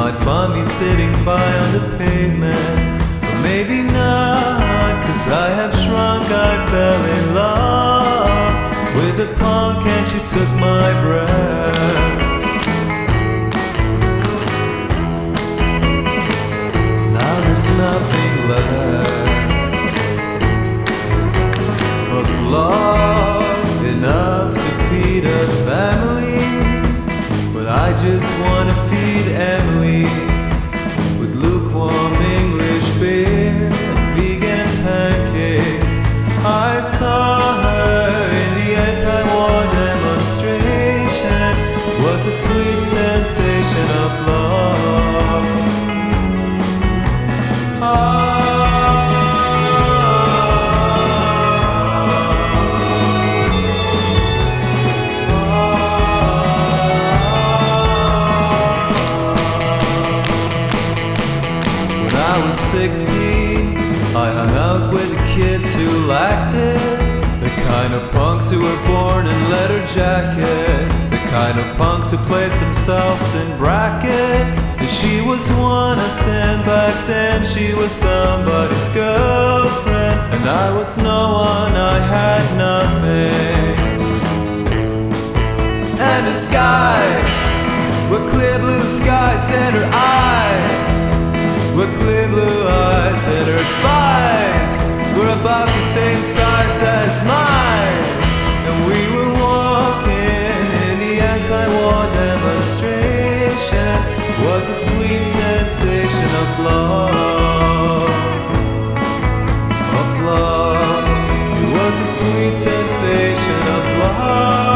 might find me sitting by on the pavement, but maybe not, 'cause I have shrunk. I fell in love with a punk and she took my breath. Now there's nothing left but love, enough to feed a family. But I just wanna feed Emily with lukewarm English beer and vegan pancakes. I saw her in the anti-war demonstration. Was a sweet sensation of love. When I was 16, I hung out with the kids who lacked it. The kind of punks who were born in leather jackets, the kind of punks who placed themselves in brackets. And she was one of them. Back then she was somebody's girlfriend, and I was no one, I had nothing. And the skies were clear blue skies, and her eyes were clear blue eyes, and her thighs were about the same size as mine. And we were walking in the anti-war demonstration. Was a sweet sensation of love, of love. It was a sweet sensation of love.